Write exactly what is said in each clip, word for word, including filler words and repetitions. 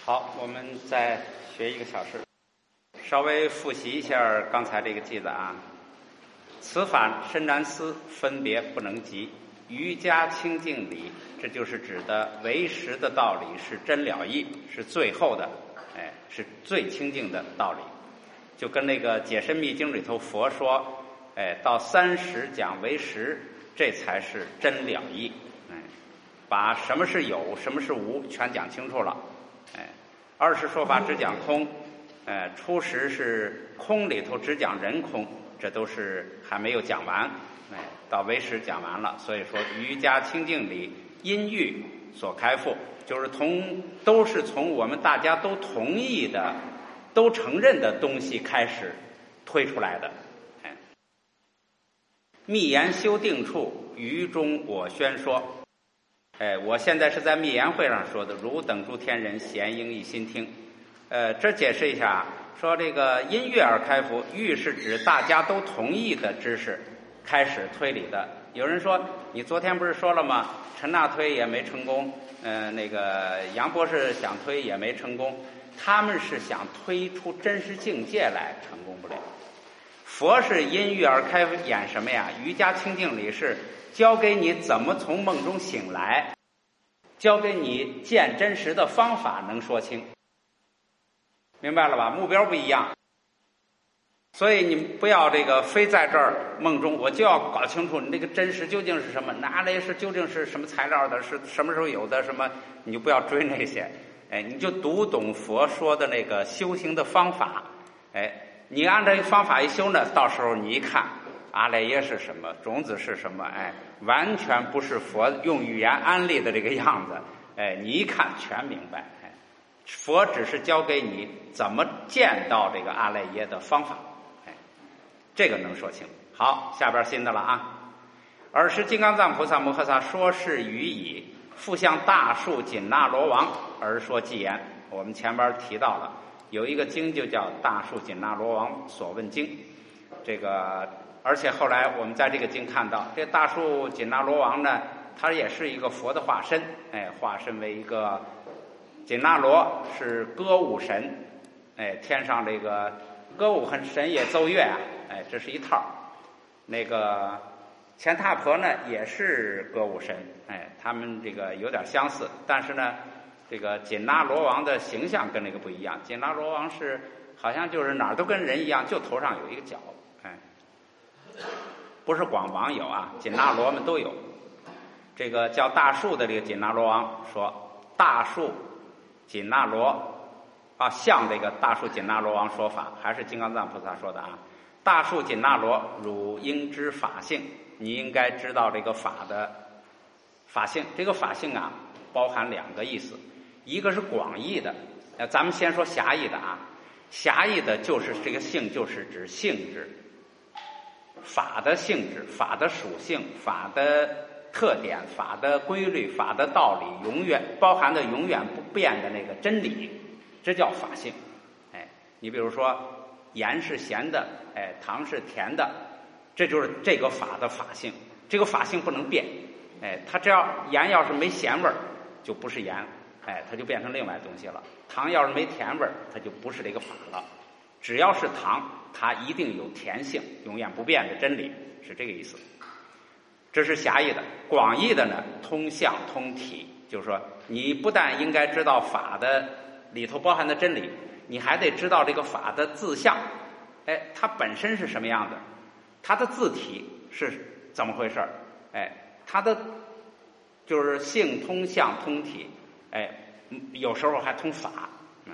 好，我们再学一个小时，稍微复习一下刚才这个句子啊。此法深难思，分别不能及。瑜伽清净理，这就是指的唯识的道理是真了义，是最后的，哎，是最清净的道理。就跟那个解深密经里头佛说，哎，到三十讲唯识，这才是真了义。哎，把什么是有，什么是无，全讲清楚了。哎，二十说法只讲空，哎，初十是空里头只讲人空，这都是还没有讲完。哎，到唯识讲完了，所以说瑜伽清净理因欲所开复，就是从都是从我们大家都同意的、都承认的东西开始推出来的。哎，密言修定处，于中我宣说。哎，我现在是在密言会上说的，汝等诸天人咸应一心听。呃，这解释一下，说这个因欲而开复，欲是指大家都同意的知识开始推理的。有人说，你昨天不是说了吗？陈纳推也没成功，呃，那个杨博士想推也没成功，他们是想推出真实境界来，成功不了。佛是因欲而开，演什么呀？瑜伽清净理是教给你怎么从梦中醒来，教给你见真实的方法能说清，明白了吧？目标不一样。所以你不要这个非在这儿梦中，我就要搞清楚你这个真实究竟是什么，哪里是究竟是什么材料的，是什么时候有的，什么你就不要追那些，哎，你就读懂佛说的那个修行的方法，哎，你按照方法一修呢，到时候你一看阿赖耶是什么，种子是什么，哎，完全不是佛用语言安利的这个样子，哎，你一看全明白，哎，佛只是教给你怎么见到这个阿赖耶的方法。这个能说清。好，下边新的了啊。尔时金刚藏菩萨摩诃萨说是语已，复向大树紧那罗王而说偈言。我们前边提到了有一个经就叫大树紧那罗王所问经，这个而且后来我们在这个经看到，这大树紧那罗王呢，他也是一个佛的化身，哎，化身为一个紧那罗是歌舞神，哎，天上这个歌舞神也奏乐啊。哎，这是一套。那个乾闼婆呢，也是歌舞神，哎，他们这个有点相似，但是呢，这个紧那罗王的形象跟那个不一样。紧那罗王是好像就是哪儿都跟人一样，就头上有一个角，哎，不是光王有啊，紧那罗们都有。这个叫大树的这个紧那罗王说，大树紧那罗啊，像这个大树紧那罗王说法，还是金刚藏菩萨说的啊。大树紧那罗，汝应知法性，你应该知道这个法的法性。这个法性啊，包含两个意思，一个是广义的，呃，咱们先说狭义的啊。狭义的就是这个性，就是指性质，法的性质、法的属性、法的特点、法的规律、法的道理，永远包含的永远不变的那个真理，这叫法性。哎，你比如说。盐是咸的，哎，糖是甜的，这就是这个法的法性。这个法性不能变，哎，它只要盐要是没咸味儿，就不是盐，哎，它就变成另外东西了。糖要是没甜味儿，它就不是这个法了。只要是糖，它一定有甜性，永远不变的真理，是这个意思。这是狭义的。广义的呢，通相通体，就是说，你不但应该知道法的里头包含的真理。你还得知道这个法的自相，哎，它本身是什么样的，它的自体是怎么回事，哎，它的就是性通相通体，哎，有时候还通法，嗯，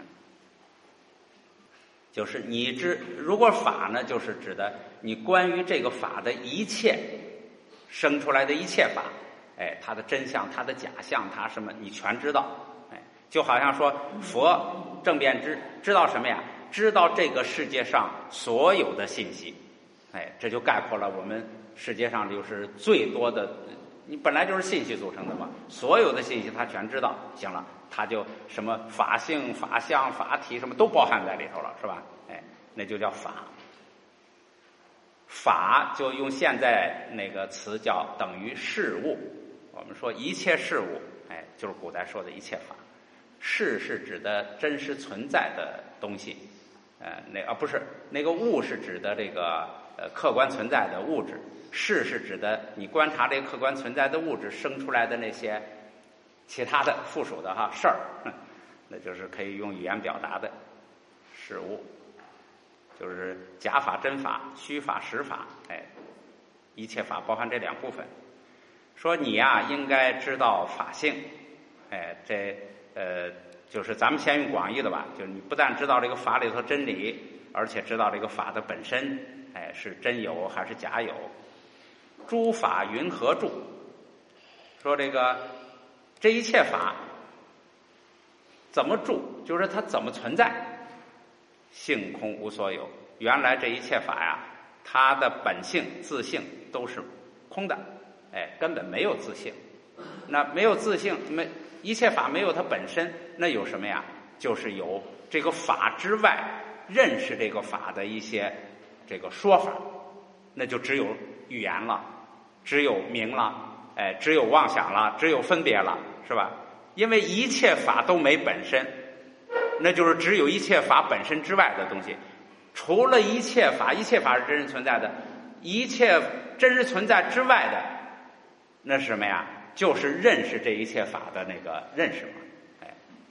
就是你知，如果法呢，就是指的你关于这个法的一切生出来的一切法，哎，它的真相、它的假象、它什么，你全知道，哎，就好像说佛。正遍知知道什么呀？知道这个世界上所有的信息，哎，这就概括了我们世界上就是最多的，你本来就是信息组成的嘛，所有的信息他全知道，行了，他就什么法性、法相、法体什么都包含在里头了，是吧？哎，那就叫法。法就用现在那个词叫等于事物，我们说一切事物，哎，就是古代说的一切法。 事是指的真实存在的东西，呃，那啊不是那个物是指的这个呃客观存在的物质，事是指的你观察这个客观存在的物质生出来的那些其他的附属的哈事儿，那就是可以用语言表达的事物，就是假法、真法、虚法、实法，哎，一切法包含这两部分。说你呀、啊，应该知道法性，哎，这呃，就是咱们先用广义的吧，就是你不但知道这个法里头真理，而且知道这个法的本身，哎，是真有还是假有。诸法云何住？说这个这一切法怎么住？就是它怎么存在？性空无所有。原来这一切法呀，它的本性、自性都是空的，哎，根本没有自性。那没有自性，没一切法没有它本身，那有什么呀？就是有这个法之外认识这个法的一些这个说法，那就只有语言了，只有名了，哎，只有妄想了，只有分别了，是吧？因为一切法都没本身，那就是只有一切法本身之外的东西。除了一切法，一切法是真实存在的，一切真实存在之外的，那是什么呀？就是认识这一切法的那个认识嘛，哎，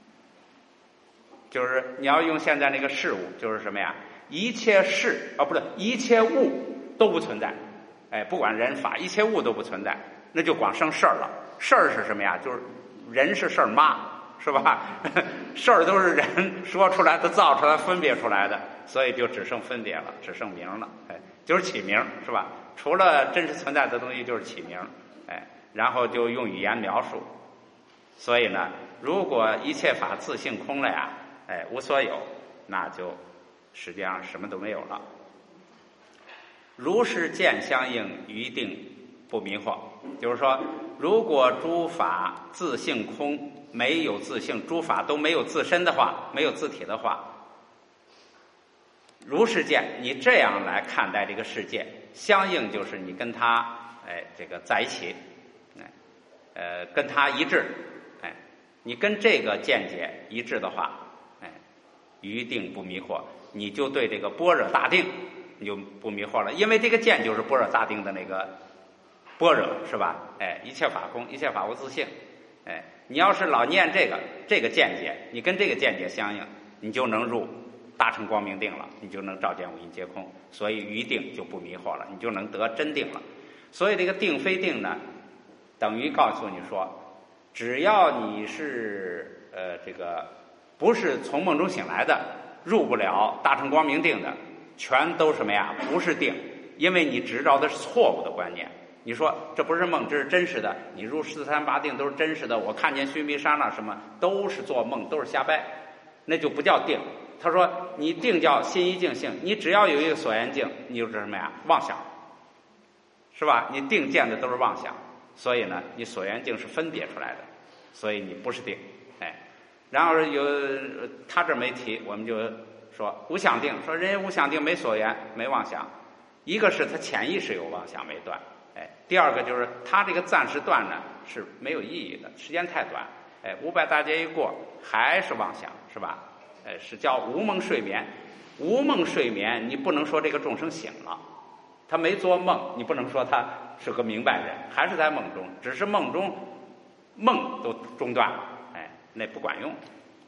就是你要用现在那个事物，就是什么呀？一切事啊，不对，一切物都不存在，哎，不管人法，一切物都不存在，那就光剩事儿了。事儿是什么呀？就是人是事儿妈，是吧？事儿都是人说出来的、造出来、分别出来的，所以就只剩分别了，只剩名了，哎，就是起名，是吧？除了真实存在的东西，就是起名，哎，然后就用语言描述。所以呢，如果一切法自性空了呀，哎，无所有，那就实际上什么都没有了。如是见相应，于定不迷惑。就是说，如果诸法自性空，没有自性，诸法都没有自身的话，没有自体的话，如是见，你这样来看待这个世界，相应就是你跟他哎这个在一起，哎呃跟他一致，哎，你跟这个见解一致的话，哎，于定不迷惑，你就对这个般若大定你就不迷惑了，因为这个见就是般若大定的那个般若，是吧？哎，一切法空，一切法无自性。哎，你要是老念这个这个见解，你跟这个见解相应，你就能入大乘光明定了，你就能照见五蕴皆空，所以于定就不迷惑了，你就能得真定了。所以这个定非定呢，等于告诉你说，只要你是呃这个不是从梦中醒来的，入不了大乘光明定的，全都什么呀？不是定，因为你执着的是错误的观念。你说这不是梦，这是真实的，你入四三八定都是真实的，我看见须弥山了什么都是做梦，都是瞎掰，那就不叫定。他说你定叫心一境性，你只要有一个所缘境，你就是什么呀？妄想，是吧？你定见的都是妄想，所以呢，你所缘境是分别出来的，所以你不是定。哎，然后有他这没提，我们就说无想定，说人家无想定没所缘没妄想，一个是他潜意识有妄想没断，哎，第二个就是他这个暂时断呢是没有意义的，时间太短，哎，五百大劫一过还是妄想，是吧？哎，是叫无梦睡眠。无梦睡眠，你不能说这个众生醒了，他没做梦，你不能说他是个明白人，还是在梦中，只是梦中梦都中断了，哎，那不管用。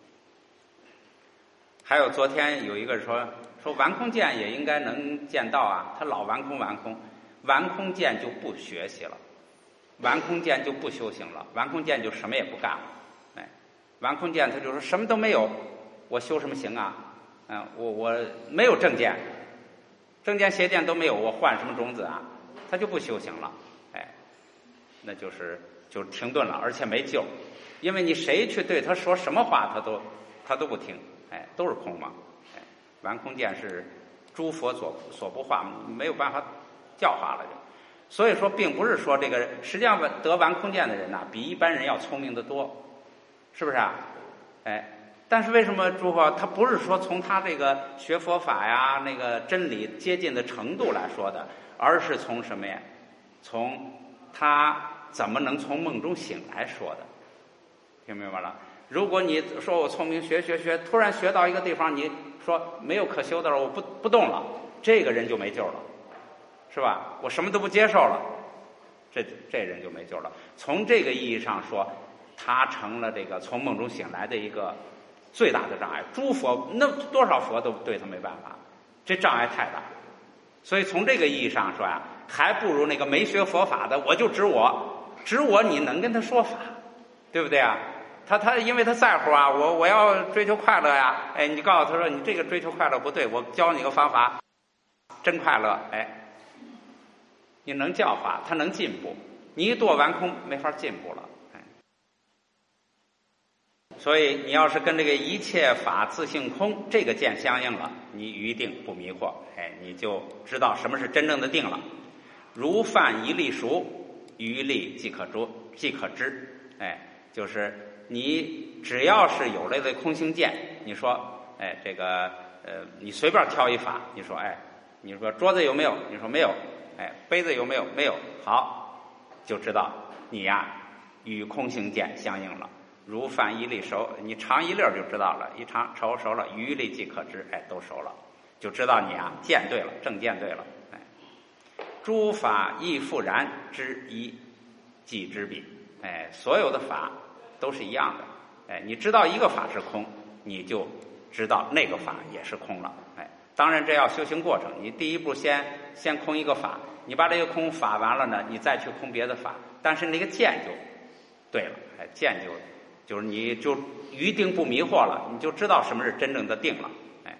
还有昨天有一个说说玩空见也应该能见到啊，他老玩空玩空，玩空见就不学习了，玩空见就不修行了，玩空见就什么也不干了，哎，玩空见他就说什么都没有，我修什么行啊？嗯，我我没有正见，正见邪见都没有，我换什么种子啊？他就不修行了，哎，那就是就停顿了，而且没救，因为你谁去对他说什么话，他都他都不听，哎，都是空嘛，哎，玩空见是诸佛所所不化，没有办法教化了就。所以说，并不是说这个实际上得玩空见的人呐、啊，比一般人要聪明得多，是不是啊？哎。但是为什么诸佛他不是说从他这个学佛法呀那个真理接近的程度来说的，而是从什么呀？从他怎么能从梦中醒来说的，听明白了？ 如果你说我聪明学学学，突然学到一个地方，你说没有可修的了，我不不动了，这个人就没救了，是吧？我什么都不接受了，这这人就没救了。从这个意义上说，他成了这个从梦中醒来的一个最大的障碍。诸佛那多少佛都对他没办法，这障碍太大。所以从这个意义上说呀，还不如那个没学佛法的，我就指我，指我你能跟他说法，对不对啊？他他因为他在乎啊，我我要追求快乐呀，哎，你告诉他说你这个追求快乐不对，我教你个方法，真快乐，哎，你能教化他能进步，你一堕完空没法进步了，哎，所以你要是跟这个一切法自性空这个见相应了，你余定不迷惑，哎，你就知道什么是真正的定了。如犯一粒熟，余粒即可知，即可知，哎，就是你只要是有了这空性见，你说，哎，这个呃，你随便挑一法，你说，哎，你说桌子有没有？你说没有，哎，杯子有没有？没有，好，就知道你呀与空性见相应了。如犯一粒熟，你尝一粒就知道了，一尝熟熟了，余粒即可知，哎，都熟了，就知道你啊见对了，正见对了，哎，诸法亦复然，知一即知彼，哎，所有的法都是一样的，哎，你知道一个法是空，你就知道那个法也是空了，哎，当然这要修行过程，你第一步先先空一个法，你把这个空法完了呢，你再去空别的法，但是那个见就对了，哎，见就就是你就余定不迷惑了，你就知道什么是真正的定了，哎，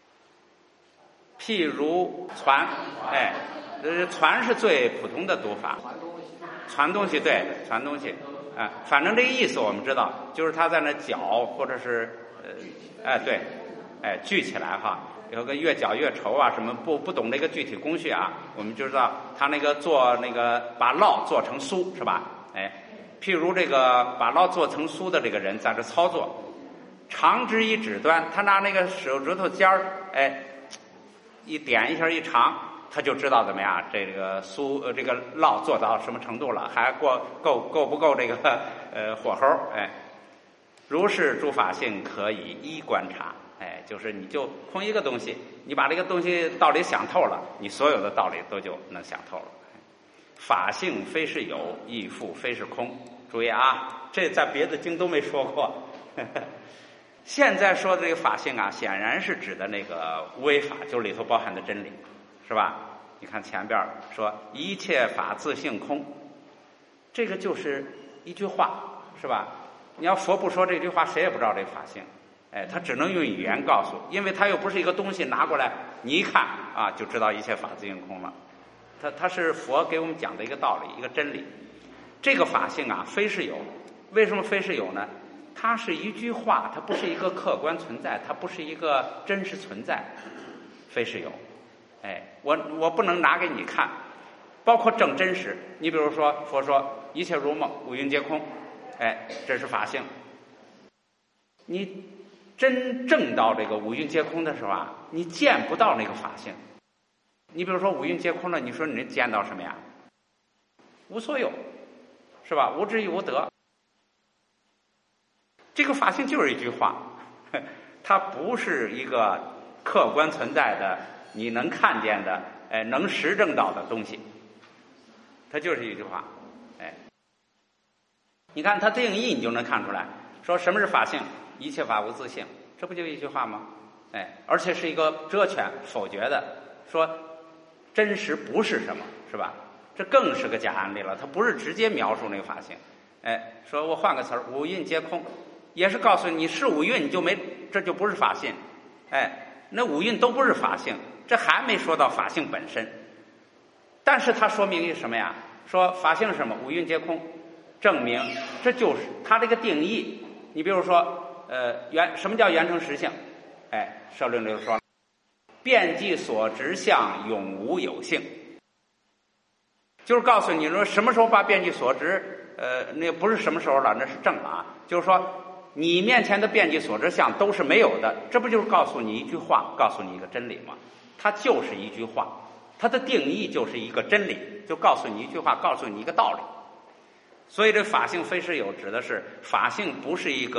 譬如传，哎，呃，传是最普通的读法，传东西，对，传东西。啊，反正这个意思我们知道，就是他在那搅，或者是呃，哎对，哎聚起来哈，有个越搅越稠啊，什么不不懂这个具体工序啊，我们就知道他那个做那个把烙做成酥是吧？哎，譬如这个把烙做成酥的这个人在这操作，长之以指端，他拿那个手指头尖儿，哎，一点一下一长。他就知道怎么样，这个酥呃这个烙做到什么程度了，还过够够不够这个呃火候？哎，如是诸法性可以一观察，哎，就是你就空一个东西，你把这个东西道理想透了，你所有的道理都就能想透了。法性非是有，亦复非是空。注意啊，这在别的经都没说过。呵呵，现在说的这个法性啊，显然是指的那个无为法，就是里头包含的真理。是吧？你看前边说一切法自性空，这个就是一句话，是吧？你要佛不说这句话，谁也不知道这个法性，哎，他只能用语言告诉，因为他又不是一个东西拿过来，你一看啊就知道一切法自性空了。他他是佛给我们讲的一个道理，一个真理。这个法性啊，非是有，为什么非是有呢？它是一句话，它不是一个客观存在，它不是一个真实存在，非是有。哎，我我不能拿给你看，包括正真实。你比如说，佛说一切如梦，五蕴皆空，哎，这是法性。你真正到这个五蕴皆空的时候啊，你见不到那个法性。你比如说五蕴皆空了，你说你见到什么呀？无所有，是吧？无知亦无得。这个法性就是一句话，它不是一个客观存在的。你能看见的，哎，能实证到的东西，它就是一句话，哎，你看它定义，你就能看出来，说什么是法性？一切法无自性，这不就一句话吗？哎，而且是一个遮全否决的，说真实不是什么，是吧？这更是个假案例了，它不是直接描述那个法性，哎，说我换个词儿，五蕴皆空，也是告诉你是五蕴，你就没，这就不是法性，哎，那五蕴都不是法性。这还没说到法性本身，但是它说明一什么呀？说法性是什么？五蕴皆空，证明这就是它这个定义。你比如说，呃，原什么叫原成实性？哎，社论里说，遍计所执相永无有性，就是告诉你说什么时候把遍计所执，呃，那不是什么时候了，那是正了啊。就是说，你面前的遍计所执相都是没有的，这不就是告诉你一句话，告诉你一个真理吗？它就是一句话，它的定义就是一个真理，就告诉你一句话，告诉你一个道理。所以这法性非是有，指的是法性不是一个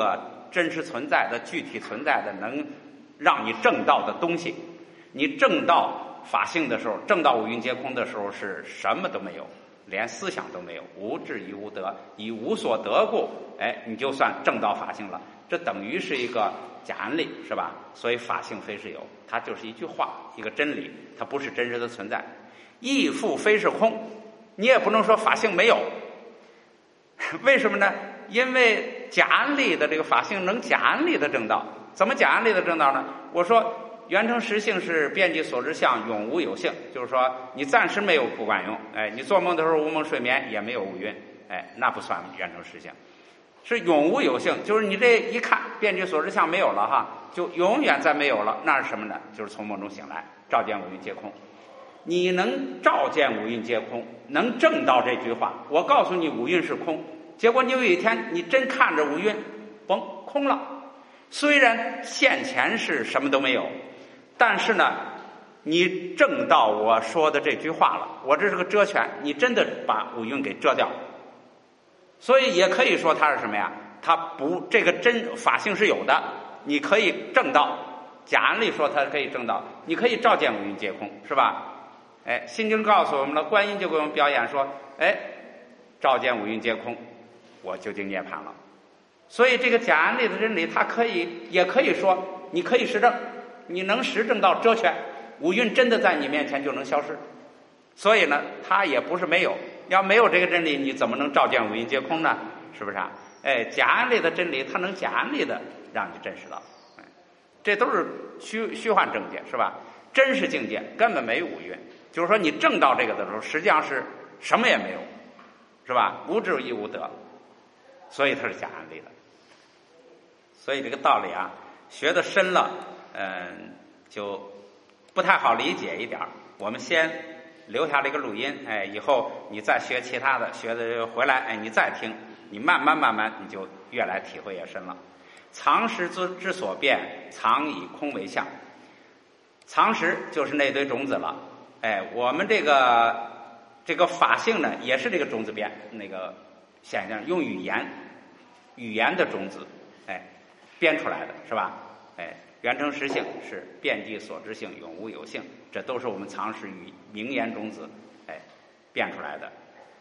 真实存在的、具体存在的，能让你证道的东西。你证道法性的时候，证道五蕴皆空的时候，是什么都没有，连思想都没有，无智亦无得，以无所得故，哎，你就算证道法性了。这等于是一个假案例，是吧？所以法性非是有，它就是一句话，一个真理，它不是真实的存在。亦复非是空，你也不能说法性没有。为什么呢？因为假案例的这个法性能假案例的证道。怎么假案例的证道呢？我说圆成实性是遍计所知相，永无有性，就是说你暂时没有不管用，哎，你做梦的时候无梦睡眠也没有五蕴，哎，那不算圆成实性。是永无有性，就是你这一看遍计所知相没有了哈，就永远再没有了。那是什么呢？就是从梦中醒来，照见五蕴皆空。你能照见五蕴皆空，能证到这句话，我告诉你五蕴是空，结果你有一天你真看着五蕴嘣空了，虽然现前是什么都没有，但是呢你证到我说的这句话了，我这是个遮权，你真的把五蕴给遮掉。所以也可以说它是什么呀？它不，这个真法性是有的，你可以证到。假案例说它可以证到，你可以照见五蕴皆空，是吧？哎，心经告诉我们了，观音就给我们表演说，哎，照见五蕴皆空，我究竟涅槃了。所以这个假案例的真理，它可以，也可以说，你可以实证，你能实证到遮权，五蕴真的在你面前就能消失。所以呢，它也不是没有。要没有这个真理，你怎么能照见五蕴皆空呢？是不是啊？哎，假案例的真理，它能假案例的让你认识到，哎，这都是虚虚幻正见，是吧？真实境界根本没有五蕴，就是说你证到这个的时候，实际上是什么也没有，是吧？无智亦无得，所以它是假案例的。所以这个道理啊，学得深了，嗯，就不太好理解一点。我们先留下了一个录音，哎，以后你再学其他的，学的回来，哎，你再听，你慢慢慢慢你就越来体会越深了。藏识之之所变，藏以空为相。藏识就是那堆种子了，哎，我们这个这个法性呢，也是这个种子变那个现象，用语言语言的种子，哎，编出来的是吧？哎，圆成实性是遍计所知性，永无有性，这都是我们藏识与名言种子，哎，变出来的。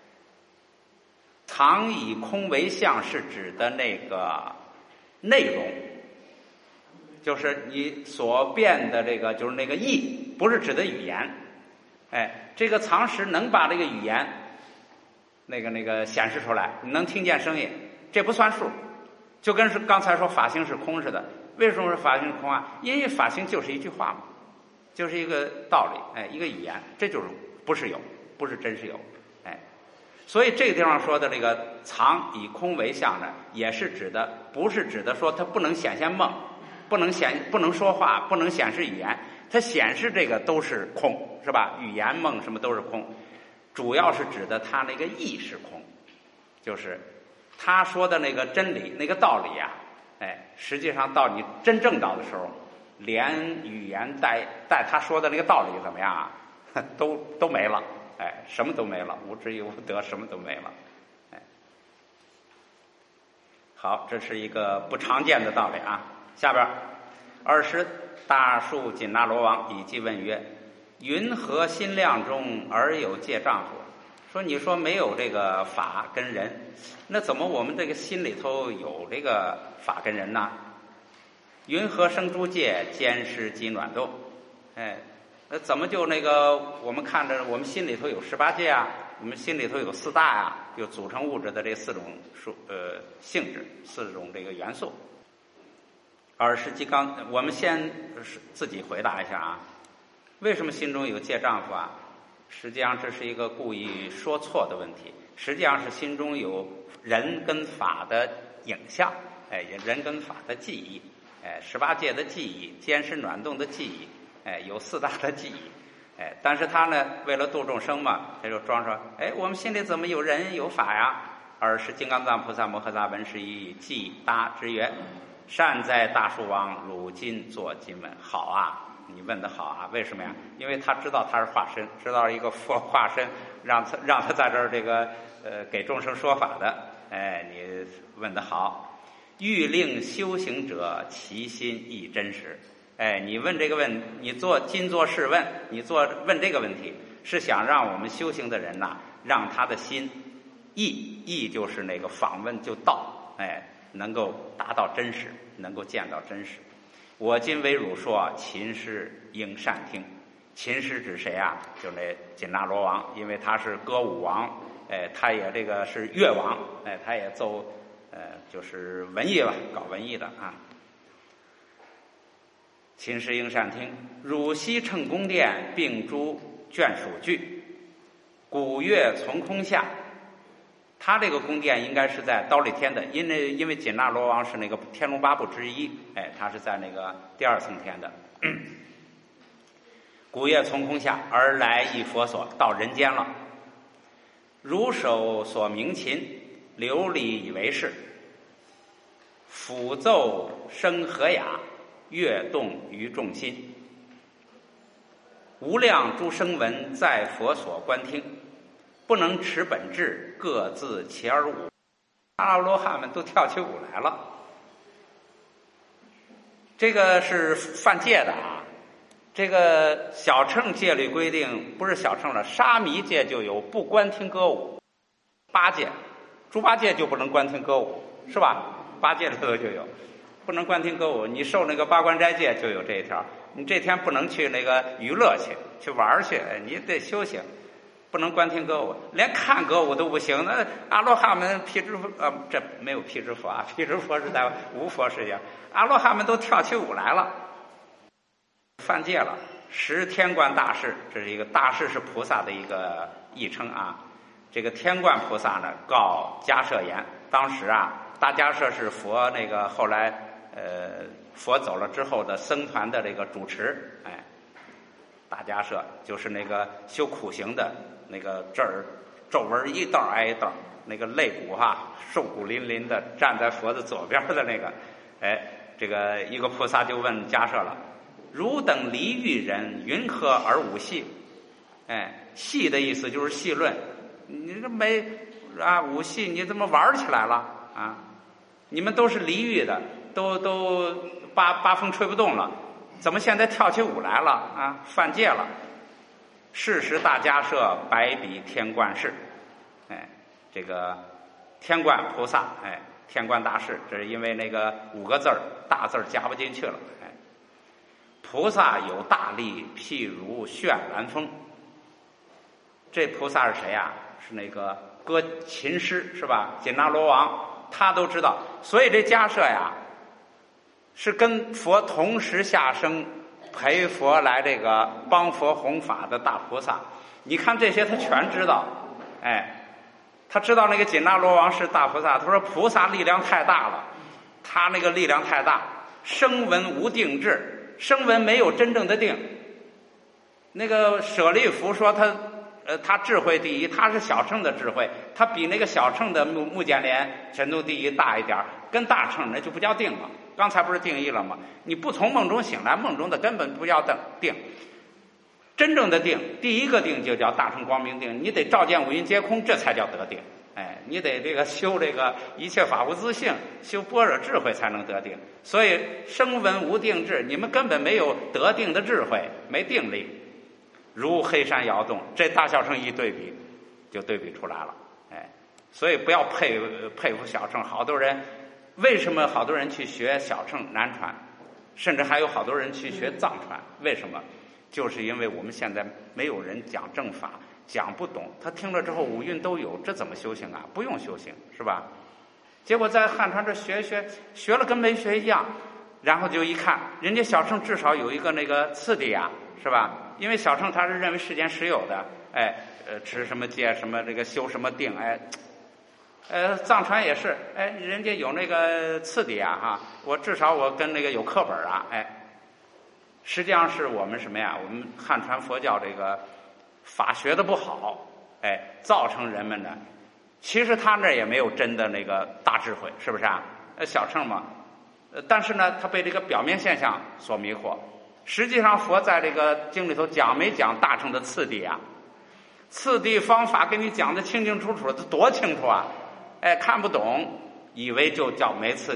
藏以空为相是指的那个内容，就是你所变的这个，就是那个意，不是指的语言。哎，这个藏识能把这个语言那个那个显示出来，你能听见声音，这不算数。就跟是刚才说法性是空似的。为什么是法性空啊？因为法性就是一句话嘛，就是一个道理，哎，一个语言，这就是不是有，不是真是有，哎，所以这个地方说的这个藏以空为相呢，也是指的，不是指的说它不能显现梦，不能显，不能说话，不能显示语言，它显示这个都是空，是吧？语言梦什么都是空，主要是指的它那个意是空，就是他说的那个真理，那个道理呀、啊。哎，实际上到你真正到的时候，连语言带带他说的那个道理怎么样啊，都都没了，哎，什么都没了，无知亦无得，什么都没了，哎，好，这是一个不常见的道理啊。下边，尔时大树紧那罗王以记问曰：云何心量中而有界障乎？说你说没有这个法跟人，那怎么我们这个心里头有这个法跟人呢？云何生诸界，坚湿及暖动？哎，那怎么就那个我们看着我们心里头有十八界啊，我们心里头有四大啊，有组成物质的这四种数呃性质，四种这个元素。尔时即刚，我们先自己回答一下啊，为什么心中有界障乎啊？实际上这是一个故意说错的问题，实际上是心中有人跟法的影像，哎，人跟法的记忆，哎，十八界的记忆，坚湿暖动的记忆，哎，有四大的记忆，哎，但是他呢，为了度众生嘛，他就装说，哎，我们心里怎么有人有法呀？尔时金刚藏菩萨摩诃萨闻是意，即答之曰：善哉大树王，汝今作今问。好啊，你问的好啊，为什么呀？因为他知道他是化身，知道一个佛化身，让他让他在这儿这个呃给众生说法的。哎，你问的好。 欲令修行者其心亦真实。哎，你问这个问，你做今做试问，你做问这个问题，是想让我们修行的人呐、啊，让他的心意意就是那个访问就到，哎，能够达到真实，能够见到真实。我今为汝说，秦师应善听。秦师指谁啊？就那紧那罗王，因为他是歌舞王，哎，他也这个是乐王，哎，他也奏，呃，就是文艺吧，搞文艺的啊。秦师应善听，汝西乘宫殿，并诸眷属具，古乐从空下。他这个宫殿应该是在忉利天的，因为因为紧那罗王是那个天龙八部之一，哎，他是在那个第二层天的。古乐从空下而来一佛所，到人间了。如手所鸣琴，流离以为是。抚奏声和雅，乐动于众心。无量诸声闻在佛所观听，不能持本质，各自其而舞。阿罗汉们都跳起舞来了。这个是犯戒的啊。这个小乘戒律规定，不是小乘了，沙弥戒就有不观听歌舞。八戒，猪八戒就不能观听歌舞，是吧？八戒里头就有，不能观听歌舞。你受那个八关斋戒就有这一条，你这天不能去那个娱乐去，去玩去，你得修行，不能观听歌舞，连看歌舞都不行。那阿罗汉们辟支佛，呃，这没有辟支佛啊，辟支佛是在无佛世界，阿罗汉们都跳起舞来了。犯戒了，十天冠大士，这是一个大士是菩萨的一个译称啊。这个天冠菩萨呢，告迦摄言，当时啊，大迦摄是佛那个后来呃佛走了之后的僧团的这个主持，哎，大迦摄就是那个修苦行的那个这儿皱纹一道挨一道，那个肋骨哈、啊、瘦骨嶙嶙的站在佛的左边的那个，哎，这个一个菩萨就问迦摄了。汝等离欲人，云何而舞戏？哎，戏的意思就是戏论，你这没啊舞戏，你怎么玩起来了啊？你们都是离欲的，都都八八风吹不动了，怎么现在跳起舞来了啊？犯戒了。是时大迦摄百比天冠士，哎，这个天冠菩萨，哎，天冠大士，这是因为那个五个字儿大字儿加不进去了。菩萨有大力，譬如绚兰峰。这菩萨是谁呀、啊？是那个歌琴师，是吧？紧那罗王，他都知道。所以这迦摄呀，是跟佛同时下生，陪佛来这个帮佛弘法的大菩萨。你看这些，他全知道。哎，他知道那个紧那罗王是大菩萨。他说菩萨力量太大了，他那个力量太大，声闻无定志。声闻没有真正的定。那个舍利弗说他，呃，他智慧第一，他是小乘的智慧，他比那个小乘的目目犍连神通第一大一点，跟大乘那就不叫定了。刚才不是定义了吗？你不从梦中醒来，梦中的根本不叫定。真正的定，第一个定就叫大乘光明定，你得照见五蕴皆空，这才叫得定。哎，你得这个修这个一切法无自性，修般若智慧才能得定。所以声闻无定志，你们根本没有得定的智慧，没定力。如黑山摇动，这大小乘一对比，就对比出来了。哎，所以不要佩佩服小乘，好多人为什么好多人去学小乘难传，甚至还有好多人去学藏传？为什么？就是因为我们现在没有人讲正法。讲不懂，他听了之后五蕴都有，这怎么修行啊？不用修行，是吧？结果在汉传这学学学了跟没学一样，然后就一看，人家小乘至少有一个那个次第呀，是吧？因为小乘他是认为世间实有的，哎，呃，持什么戒，什么这个修什么定，哎，呃，藏传也是，哎，人家有那个次第啊，哈，我至少我跟那个有课本啊，哎，实际上是我们什么呀？我们汉传佛教这个。法学的不好，哎，造成人们呢，其实他那也没有真的那个大智慧，是不是啊？呃，小乘嘛，呃，但是呢，他被这个表面现象所迷惑。实际上，佛在这个经里头讲没讲大乘的次第啊？次第方法给你讲的清清楚楚的，多清楚啊！哎，看不懂，以为就叫没次第，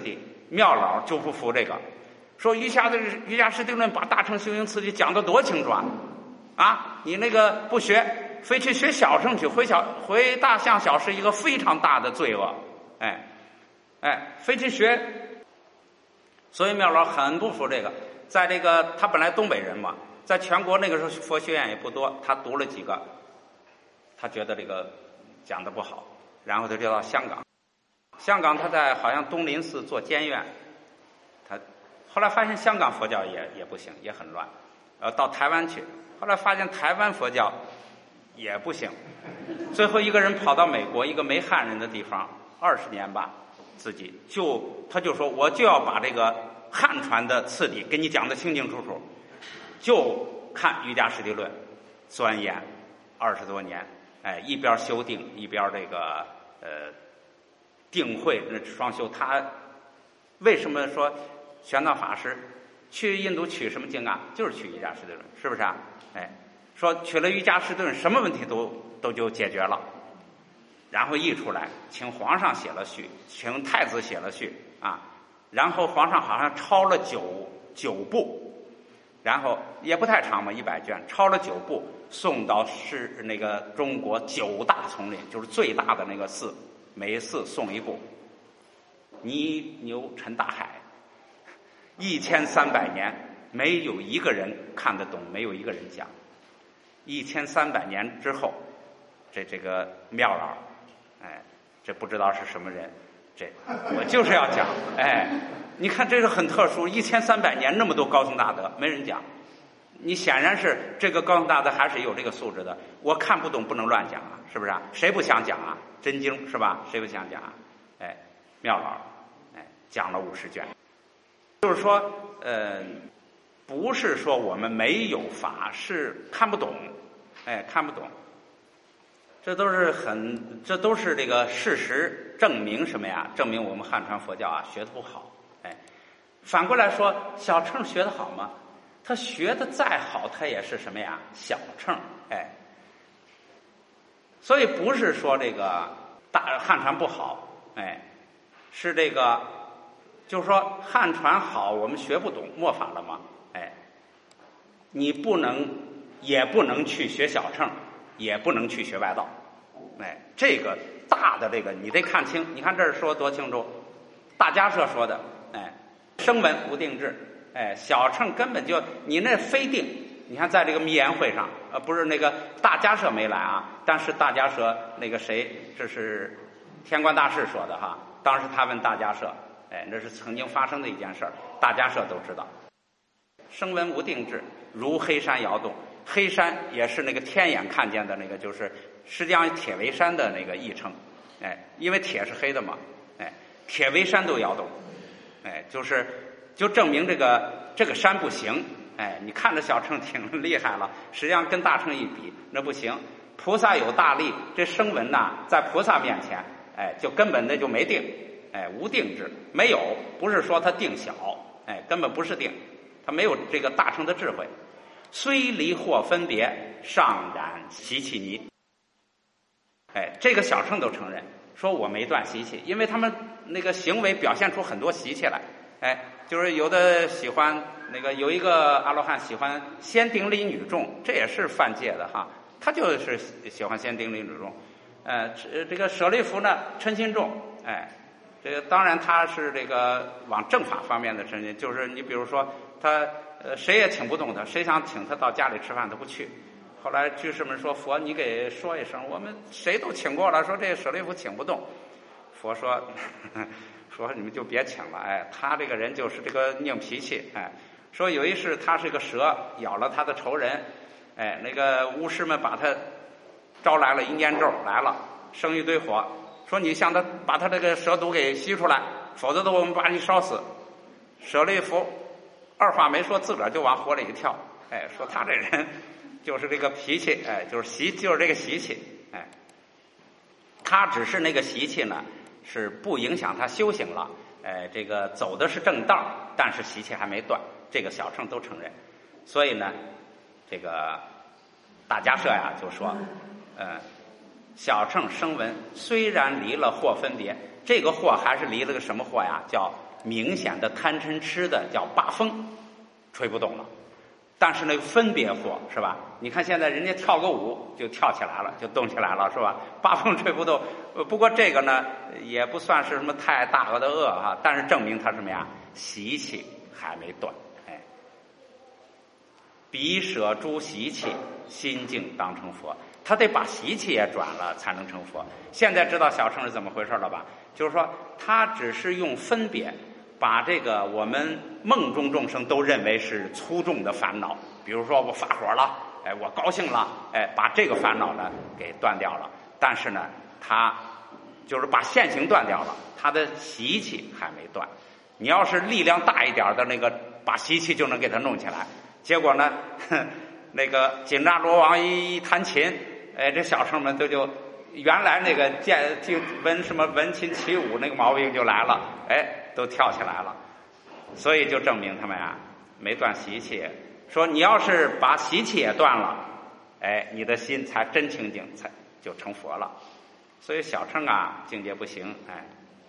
妙老就不服这个，说瑜伽的瑜伽师地论把大乘修行次第讲得多清楚啊！啊，你那个不学，非去学小乘去，回小回大象小是一个非常大的罪恶，哎哎，非去学。所以妙老很不服这个，在这个他本来东北人嘛，在全国那个时候佛学院也不多，他读了几个，他觉得这个讲得不好，然后他就到香港。香港他在好像东林寺做监院，他后来发现香港佛教也也不行，也很乱，呃，到台湾去，后来发现台湾佛教也不行，最后一个人跑到美国一个没汉人的地方，二十年吧，自己就他就说我就要把这个汉传的次第给你讲得清清楚楚，就看瑜伽师地论，钻研二十多年，哎，一边修定一边这个呃。定慧那双修，他为什么说玄奘法师去印度取什么经啊？就是取瑜伽师地论，是不是啊？哎，说取了瑜伽师地论，什么问题都都就解决了。然后译出来，请皇上写了序，请太子写了序啊。然后皇上好像抄了九九部，然后也不太长嘛，一百卷，抄了九部，送到是那个中国九大丛林，就是最大的那个寺。每次送一部，泥牛沉大海，一千三百年没有一个人看得懂，没有一个人讲。一千三百年之后，这这个妙老，哎，这不知道是什么人，这我就是要讲，哎，你看这个很特殊，一千三百年那么多高僧大德，没人讲。你显然是这个高僧大德还是有这个素质的，我看不懂不能乱讲啊，是不是啊？谁不想讲啊？真经是吧？谁不想讲啊？哎，妙老，哎，讲了五十卷，就是说，呃，不是说我们没有法，是看不懂，哎，看不懂，这都是很，这都是这个事实证明什么呀？证明我们汉传佛教啊学得不好，哎，反过来说，小乘学得好吗？他学的再好，他也是什么呀？小乘，哎，所以不是说这个大汉传不好，哎，是这个，就是说汉传好，我们学不懂末法了吗？哎，你不能，也不能去学小乘，也不能去学外道，哎，这个大的这个你得看清。你看这儿说多清楚，大迦摄说的，哎，声闻无定制。哎，小乘根本就你那非定，你看在这个密言会上，呃，不是那个大迦摄没来啊，但是大迦摄那个谁，这是天官大士说的哈。当时他问大迦摄，哎，那是曾经发生的一件事儿，大迦摄都知道。声闻无定制，如黑山摇动，黑山也是那个天眼看见的那个，就是实际上铁围山的那个译称，哎，因为铁是黑的嘛，哎，铁围山都摇动，哎，就是。就证明这个这个山不行，哎，你看着小乘挺厉害了，实际上跟大乘一比，那不行。菩萨有大力，这声闻呐，在菩萨面前，哎，就根本那就没定，哎，无定制，没有，不是说他定小，哎，根本不是定，他没有这个大乘的智慧。虽离惑分别，尚染习气泥。哎，这个小乘都承认，说我没断习气，因为他们那个行为表现出很多习气来，哎。就是有的喜欢那个有一个阿罗汉喜欢先顶礼女众，这也是犯戒的哈。他就是喜欢先顶礼女众，呃，这个舍利弗呢嗔心重，哎，这个当然他是这个往正法方面的嗔心，就是你比如说他呃谁也请不动他，谁想请他到家里吃饭他不去。后来居士们说佛你给说一声，我们谁都请过了，说这舍利弗请不动。佛说。呵呵说你们就别请了，哎，他这个人就是这个拧脾气，哎，说有一世他是个蛇咬了他的仇人，哎，那个巫师们把他招来了一念咒来了，生一堆火，说你向他把他这个蛇毒给吸出来，否则的我们把你烧死。舍利弗二话没说，自个儿就往火里一跳，哎，说他这人就是这个脾气，哎，就是习，就是这个习气，哎，他只是那个习气呢。是不影响他修行了，呃，这个走的是正道，但是习气还没断，这个小乘都承认。所以呢，这个大迦摄呀就说，呃，小乘声闻虽然离了惑分别，这个惑还是离了个什么惑呀？叫明显的贪嗔痴的叫八风，吹不动了。但是那个分别火是吧？你看现在人家跳个舞就跳起来了，就动起来了是吧？八风吹不动。呃，不过这个呢也不算是什么太大恶的恶啊，但是证明他什么呀？习气还没断。哎，彼舍诸习气，心境当成佛。他得把习气也转了才能成佛。现在知道小乘是怎么回事了吧？就是说他只是用分别把这个我们梦中众生都认为是粗重的烦恼，比如说我发火了，哎，我高兴了，哎，把这个烦恼呢给断掉了。但是呢，他就是把现行断掉了，他的习气还没断。你要是力量大一点的那个，把习气就能给他弄起来。结果呢，那个紧扎罗王一弹琴，哎，这小乘们都就原来那个见就闻什么闻琴起舞那个毛病就来了，哎，都跳起来了。所以就证明他们啊没断习气。说你要是把习气也断了，哎，你的心才真清净，才就成佛了。所以小乘啊境界不行，哎。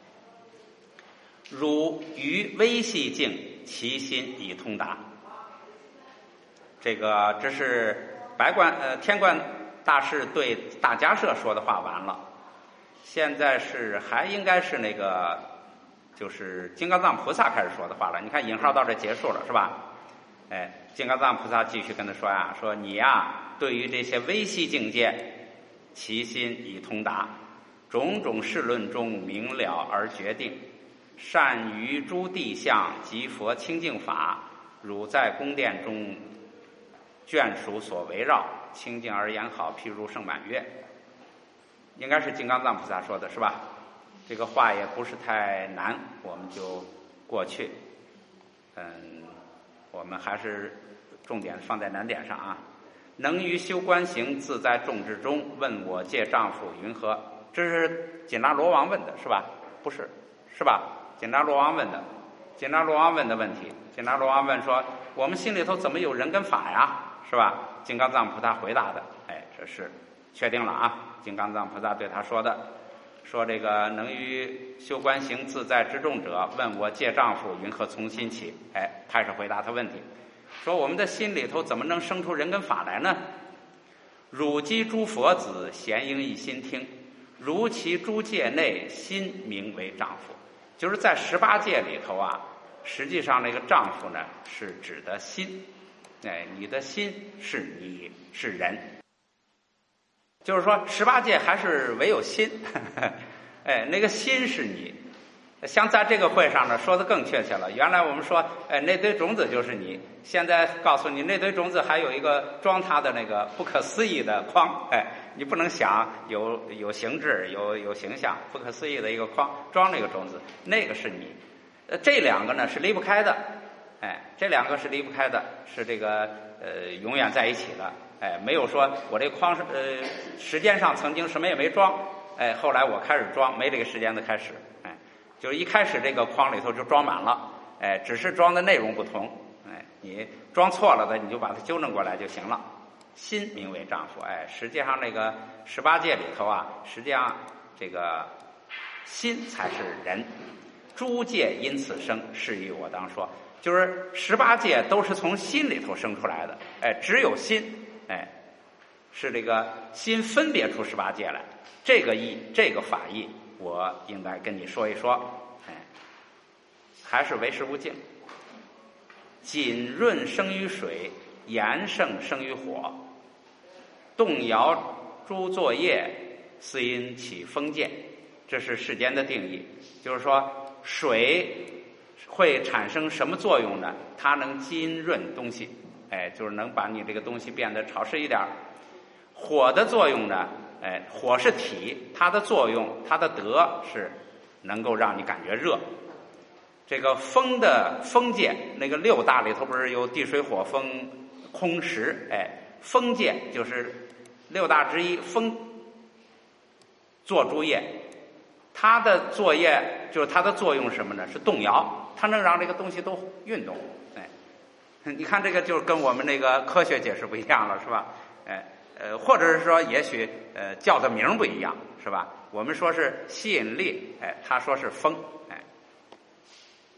汝于微细境，其心已通达。这个这是白观呃天观大士对大迦叶说的话完了，现在是还应该是那个就是金刚藏菩萨开始说的话了。你看引号到这结束了是吧？哎，金刚藏菩萨继续跟他说呀，说你呀对于这些微细境界，其心已通达，种种事论中明了而决定，善于诸地相及佛清净法，汝在宫殿中眷属所围绕，清净而言好，譬如圣满月。应该是金刚藏菩萨说的是吧？这个话也不是太难，我们就过去。嗯，我们还是重点放在难点上啊。能于修观行，自在众之中，问我借丈夫云何？这是紧那罗王问的是吧？不是，是吧？紧那罗王问的，紧那罗王问的问题。紧那罗王问说：我们心里头怎么有人跟法呀？是吧？金刚藏菩萨回答的，哎，这是确定了啊。金刚藏菩萨对他说的，说这个能于修观行自在之众者，问我借丈夫云何从心起？哎，开始回答他问题，说我们的心里头怎么能生出人跟法来呢？汝积诸佛子，咸应一心听，如其诸界内，心名为丈夫。就是在十八界里头啊，实际上那个丈夫呢是指的心。哎，你的心是你是人，就是说十八界还是唯有心，呵呵，哎，那个心是你。像在这个会上呢说的更确切了，原来我们说哎那堆种子就是你，现在告诉你那堆种子还有一个装它的那个不可思议的框，哎，你不能想有有形质有有形象，不可思议的一个框装那个种子，那个是你。呃，这两个呢是离不开的。哎，这两个是离不开的，是这个呃永远在一起的。哎，没有说我这框是呃时间上曾经什么也没装，哎，后来我开始装，没这个时间的开始。哎，就是一开始这个框里头就装满了，哎，只是装的内容不同。哎，你装错了的，你就把它纠正过来就行了。心名为丈夫，哎，实际上那个十八界里头啊，实际上这个心才是人，诸界因此生，是以我当说。就是十八界都是从心里头生出来的，哎，只有心，哎，是这个心分别出十八界来。这个义，这个法义，我应该跟你说一说，哎，还是为时无尽。谨润生于水，炎盛生于火，动摇诸作业，斯因起封建。这是世间的定义，就是说水会产生什么作用呢？它能浸润东西，哎，就是能把你这个东西变得潮湿一点。火的作用呢，哎，火是体，它的作用，它的德是能够让你感觉热。这个风的风界，那个六大里头不是有地水火风空识？哎，风界就是六大之一，风做诸业，它的作业就是它的作用是什么呢？是动摇。它能让这个东西都运动，哎，你看这个就跟我们那个科学解释不一样了，是吧？哎，呃，或者是说，也许呃叫的名不一样，是吧？我们说是吸引力，哎，他说是风，哎。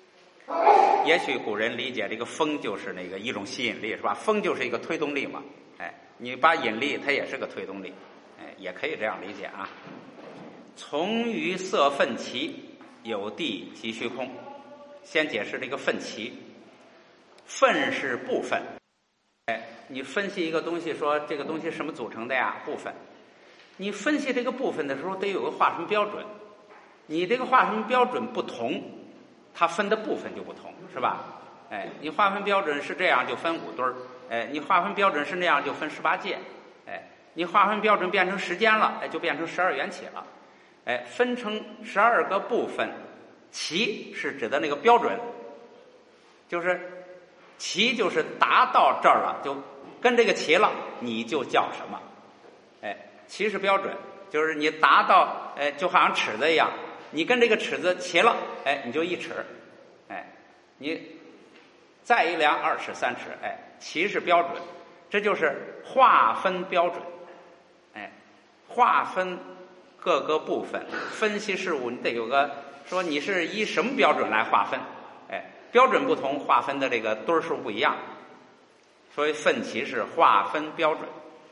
也许古人理解这个风就是那个一种吸引力，是吧？风就是一个推动力嘛，哎，你把引力它也是个推动力，哎，也可以这样理解啊。从于色分齐，有地即虚空。先解释这个分齐，分是部分，哎，你分析一个东西，说这个东西什么组成的呀？部分。你分析这个部分的时候，得有个划分标准。你这个划分标准不同，它分的部分就不同，是吧？哎，你划分标准是这样，就分五对儿；哎，你划分标准是那样，就分十八界；哎，你划分标准变成时间了，哎，就变成十二缘起了。哎，分成十二个部分，齐是指的那个标准，就是齐就是达到这儿了，就跟这个齐了，你就叫什么？哎，齐是标准，就是你达到，哎，就好像尺子一样，你跟这个尺子齐了，哎，你就一尺，哎，你再一量二尺三尺，哎，齐是标准，这就是划分标准，哎，划分各个部分，分析事物，你得有个说你是以什么标准来划分，哎，标准不同，划分的这个堆数不一样，所以分齐是划分标准。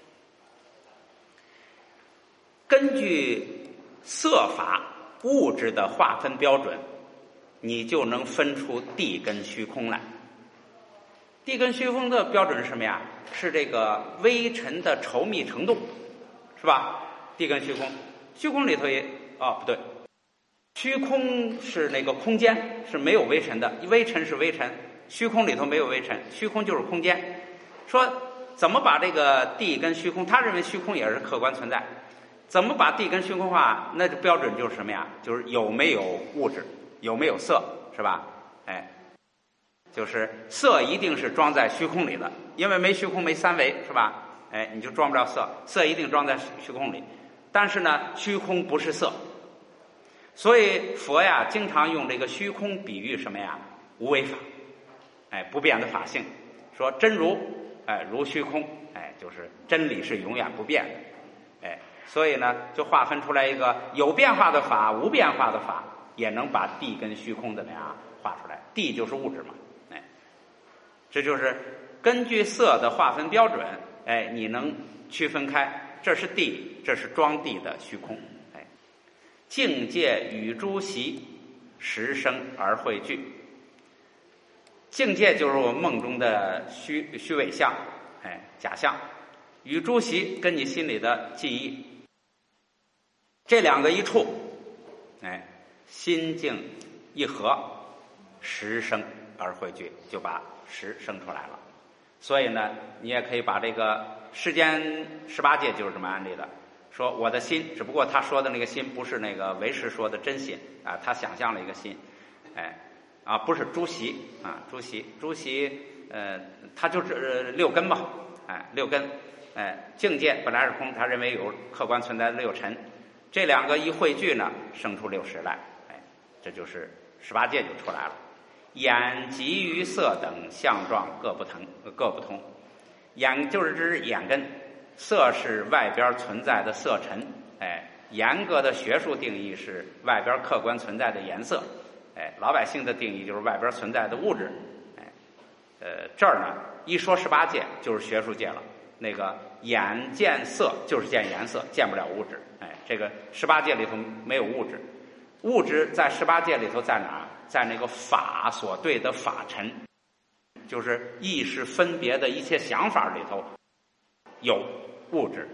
根据色法物质的划分标准，你就能分出地跟虚空来。地跟虚空的标准是什么呀？是这个微尘的稠密程度，是吧？地跟虚空，虚空里头也哦不对，虚空是那个空间，是没有微尘的，微尘是微尘，虚空里头没有微尘，虚空就是空间。说怎么把这个地跟虚空，他认为虚空也是客观存在，怎么把地跟虚空化？那这标准就是什么呀？就是有没有物质，有没有色，是吧？哎，就是色一定是装在虚空里的，因为没虚空没三维，是吧？哎，你就装不了色，色一定装在虚空里。但是呢，虚空不是色，所以佛呀经常用这个虚空比喻什么呀？无为法，哎，不变的法性。说真如，哎，如虚空，哎，就是真理是永远不变的，哎。所以呢，就划分出来一个有变化的法，无变化的法，也能把地跟虚空怎么样画出来？地就是物质嘛，哎，这就是根据色的划分标准，哎，你能区分开，这是地，这是装地的虚空，哎，境界与诸习，时生而汇聚。境界就是我们梦中的虚虚伪相，哎，假象，与诸习跟你心里的记忆。这两个一处，哎，心境一合，时生而汇聚，就把时生出来了。所以呢，你也可以把这个世间十八界就是这么安利的，说我的心，只不过他说的那个心不是那个唯识说的真心啊，他想象了一个心，哎，啊，不是诸习啊，诸习，诸习，呃，他就是、呃、六根嘛，哎，六根，哎，境界本来是空，他认为有客观存在的六尘。这两个一汇聚呢，生出六识来，哎，这就是十八界就出来了。眼及于色等相状各不同，各不同。眼就是指眼根，色是外边存在的色尘，哎，严格的学术定义是外边客观存在的颜色，哎，老百姓的定义就是外边存在的物质，哎，呃，这儿呢一说十八界就是学术界了。那个眼见色就是见颜色，见不了物质。哎，这个十八界里头没有物质，物质在十八界里头在哪儿？在那个法所对的法尘，就是意识分别的一切想法里头有物质。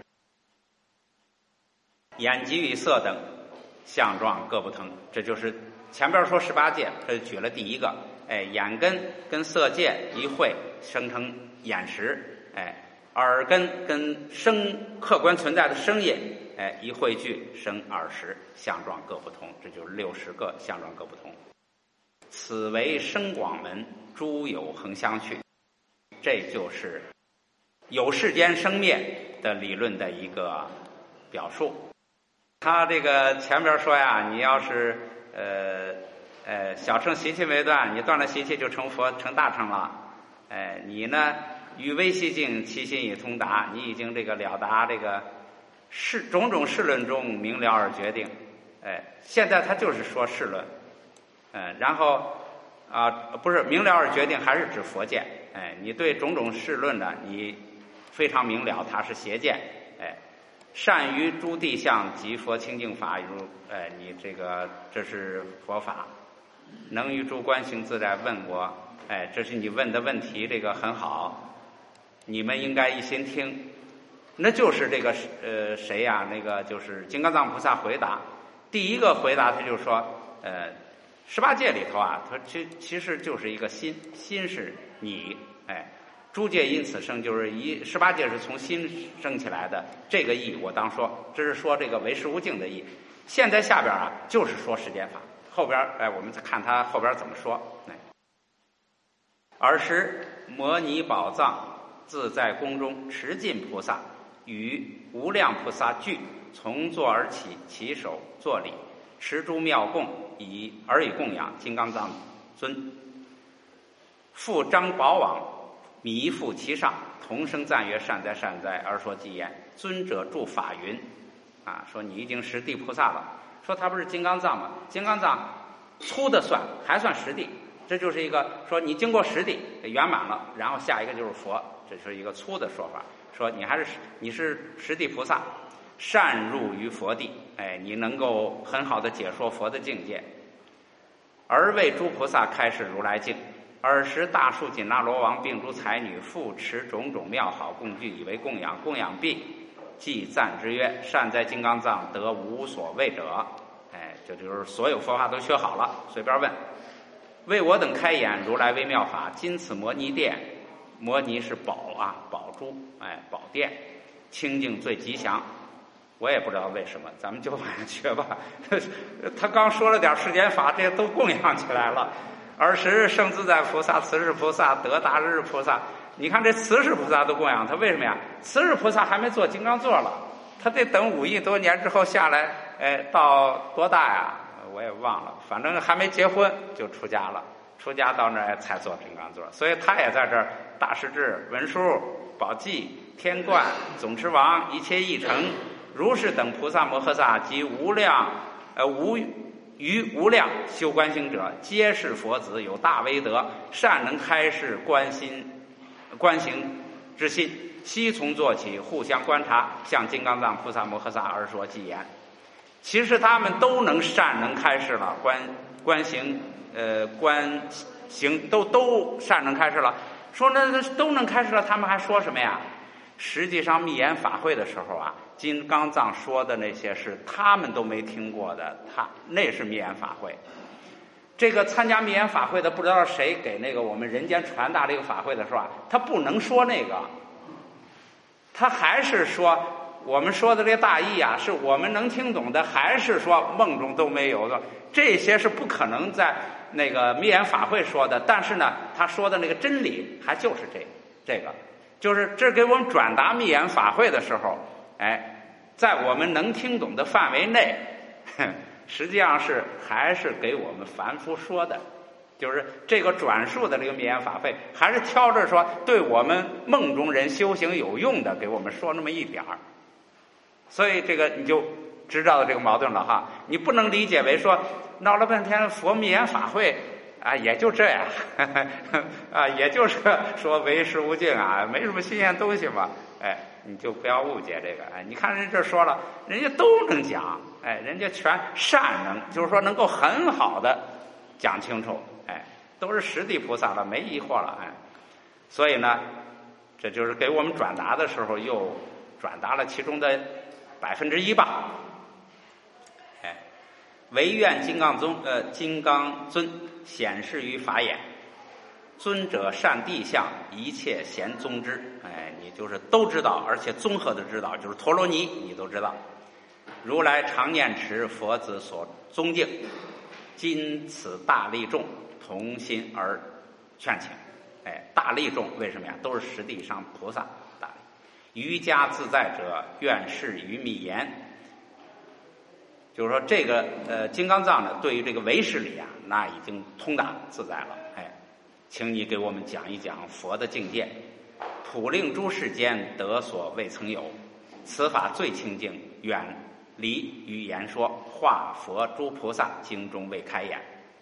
眼及与色等相状各不同，这就是前边说十八界，这就举了第一个。哎，眼根跟色界一会生成眼识，哎。耳根跟声客观存在的声业，哎，一汇聚生耳识，相状各不同，这就是六十个相状各不同。此为声广门，诸有恒相续，这就是有世间生灭的理论的一个表述。他这个前边说呀，你要是呃呃小乘习气没断，你断了习气就成佛成大乘了，哎，你呢？与微细境，其心已通达，你已经这个了达这个事种种事论中明了而决定。哎，现在他就是说事论，嗯，然后啊，不是明了而决定，还是指佛见。哎，你对种种事论呢，你非常明了，它是邪见。哎，善于诸地相及佛清净法，如哎，你这个这是佛法。能于诸观行自在，问我，哎，这是你问的问题，这个很好，你们应该一心听。那就是这个呃谁呀、啊？那个就是金刚藏菩萨回答。第一个回答他就说，呃，十八界里头啊，他其其实就是一个心，心是你，哎，诸界因此生，就是一十八界是从心生起来的。这个义我当说，这是说这个唯识无境的义。现在下边啊，就是说世间法。后边哎，我们看他后边怎么说。哎，尔时摩尼宝藏自在宫中，持尽菩萨与无量菩萨俱从座而起，起手作礼，持诸妙供以而以供养金刚藏尊。复张宝网，弥覆其上，同声赞曰：善哉善哉！而说偈言：尊者住法云。啊，说你已经实地菩萨了。说他不是金刚藏吗？金刚藏粗的算还算实地，这就是一个说你经过实地圆满了，然后下一个就是佛，这是一个粗的说法。说你还是你是实地菩萨，善入于佛地，哎，你能够很好的解说佛的境界，而为诸菩萨开示如来境。尔时大树紧那罗王并诸才女复持种种妙好供具以为供养，供养毕，即赞之曰：善哉金刚藏，得无所谓者。哎，这就是所有佛法都学好了，随便问。为我等开眼，如来微妙法，今此摩尼殿，摩尼是宝啊，宝珠，哎，宝殿，清净最吉祥。我也不知道为什么，咱们就往下学吧。他刚说了点世间法，这些都供养起来了。尔时圣自在菩萨、慈氏菩萨、得大日菩萨，你看这慈氏菩萨都供养他，为什么呀？慈氏菩萨还没做金刚座了，他得等五亿多年之后下来，哎，到多大呀？我也忘了，反正还没结婚就出家了，出家到那儿才做金刚座，所以他也在这儿。大势至、文殊、宝髻、天冠、总持王、一切义成、如是等菩萨摩诃萨及无量呃无于无量修观行者，皆是佛子，有大威德，善能开示观心观行之心。悉从坐起，互相观察，向金刚藏菩萨摩诃萨而说偈言。其实他们都能善能开示了，观观行呃观行都都善能开示了。说那都能开示了，他们还说什么呀？实际上密言法会的时候啊，金刚藏说的那些是他们都没听过的，他那是密言法会。这个参加密言法会的，不知道谁给那个我们人间传达这个法会的时候啊，他不能说那个，他还是说我们说的这大意啊，是我们能听懂的，还是说梦中都没有的？这些是不可能在那个密言法会说的，但是呢，他说的那个真理还就是这这个。就是这给我们转达密言法会的时候，哎，在我们能听懂的范围内，实际上是还是给我们凡夫说的，就是这个转述的这个密言法会，还是挑着说对我们梦中人修行有用的，给我们说那么一点儿。所以这个你就知道这个矛盾了哈，你不能理解为说闹了半天佛密言法会。啊，也就这样，呵呵啊，也就是说唯识无境啊，没什么新鲜东西嘛。哎，你就不要误解这个。哎，你看人这说了，人家都能讲，哎，人家全善能，就是说能够很好的讲清楚，哎，都是实地菩萨了，没疑惑了，哎。所以呢，这就是给我们转达的时候又转达了其中的百分之一吧。哎，唯愿金刚宗呃金刚尊。显示于法眼，尊者善地相，一切贤宗之。哎，你就是都知道，而且综合的知道，就是陀罗尼你都知道。如来常念持佛子所宗敬，今此大利众同心而劝请。哎，大利众为什么呀？都是实地上菩萨大利。瑜伽自在者，愿示于密言。就是说这个呃金刚藏呢，对于这个唯识理啊，那已经通达自在了。哎，请你给我们讲一讲佛的境界，普令诸世间得所未曾有，此法最清净，远离于言说，化佛诸菩萨经中未开眼。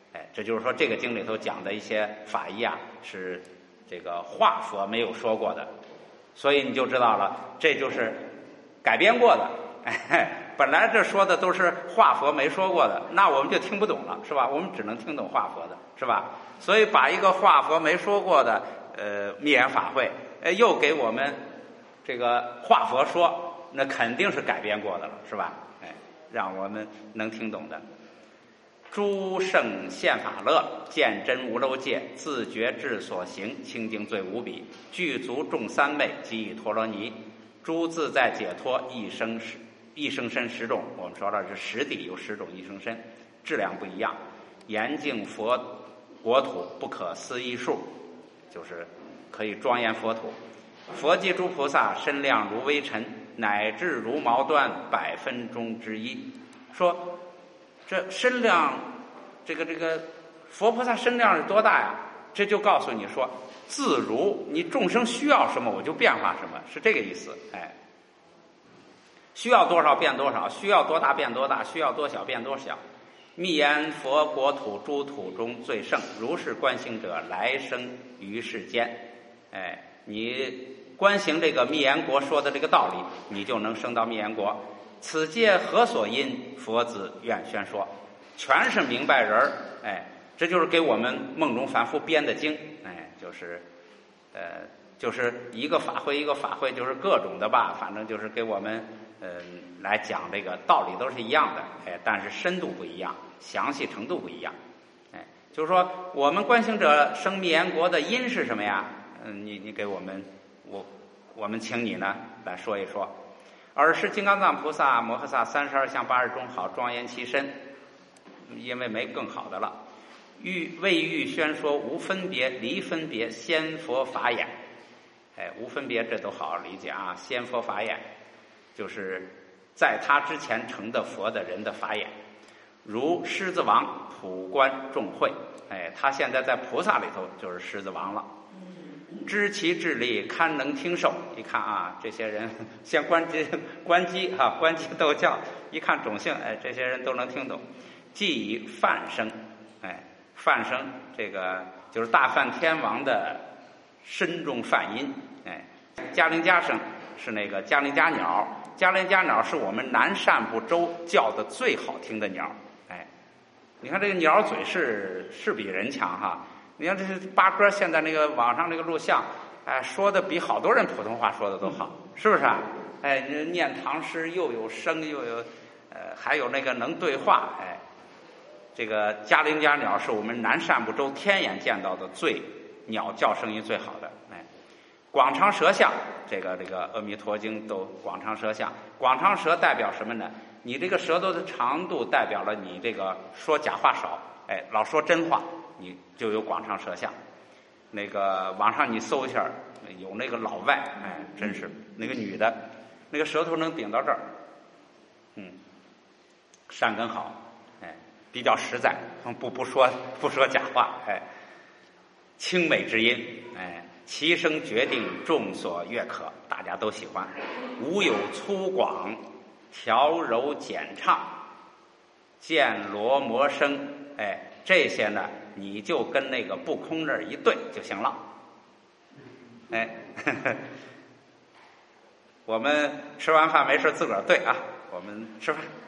哎，这就是说这个经里头讲的一些法义啊，是这个化佛没有说过的，所以你就知道了，这就是改编过的。哎，本来这说的都是化佛没说过的，那我们就听不懂了，是吧？我们只能听懂化佛的，是吧？所以把一个化佛没说过的呃密言法会，呃又给我们这个化佛说，那肯定是改编过的了，是吧？哎，让我们能听懂的。诸圣现法乐，见真无漏界，自觉智所行，清净最无比，具足众三昧，即以陀罗尼。诸自在解脱，一生十一生身十种。我们说了是十地有十种一生身，质量不一样。严净佛国土不可思议数，就是可以庄严佛土。佛及诸菩萨身量如微尘，乃至如毛端，百分中之一。说这身量，这个这个佛菩萨身量是多大呀？这就告诉你说，自如你众生需要什么，我就变化什么，是这个意思。哎，需要多少变多少，需要多大变多大，需要多小变多小。密言佛国土诸土中最胜，如是观行者，来生于世间。哎，你观行这个密言国说的这个道理，你就能升到密言国。此界何所因？佛子愿宣说，全是明白人儿。哎，这就是给我们梦中凡夫编的经。哎，就是呃就是一个法会一个法会，就是各种的吧，反正就是给我们嗯、呃、来讲这个道理都是一样的。哎，但是深度不一样，详细程度不一样。哎，就是说我们观行者生密言国的因是什么呀？嗯，你你给我们我我们请你呢来说一说。尔时金刚藏菩萨摩诃萨三十二相八十中好庄严其身，因为没更好的了。欲为欲宣说无分别离分别先佛法眼。哎，无分别这都好好理解啊。先佛法眼就是在他之前成的佛的人的法眼，如狮子王普观众会。哎，他现在在菩萨里头就是狮子王了。知其智力，堪能听受。一看啊，这些人先观机观机啊，观机斗教，一看种姓，哎，这些人都能听懂。即以梵声，哎，梵声这个就是大梵天王的身中梵音。哎，嘉陵迦声是那个嘉陵迦鸟，嘉陵迦鸟是我们南赡部洲叫的最好听的鸟。哎，你看这个鸟嘴是是比人强哈。你看这是八哥，现在那个网上那个录像，哎，说的比好多人普通话说的都好，是不是啊？哎，念唐诗又有声又有，呃，还有那个能对话。哎，这个嘉陵迦鸟是我们南赡部洲天眼见到的最鸟叫声音最好的。哎，广长舌相，这个这个阿弥陀经都广长舌相，广长舌代表什么呢？你这个舌头的长度代表了你这个说假话少，哎，老说真话。你就有广长舌相。那个网上你搜一下，有那个老外，哎，真是那个女的，那个舌头能顶到这儿，嗯，善根好，哎，比较实在，不不说不说假话，哎，清美之音，哎，其声决定众所悦可，大家都喜欢，无有粗犷，调柔简畅，见罗摩声，哎，这些呢。你就跟那个不空那儿一对就行了。哎，呵呵，我们吃完饭没事自个儿对啊，我们吃饭。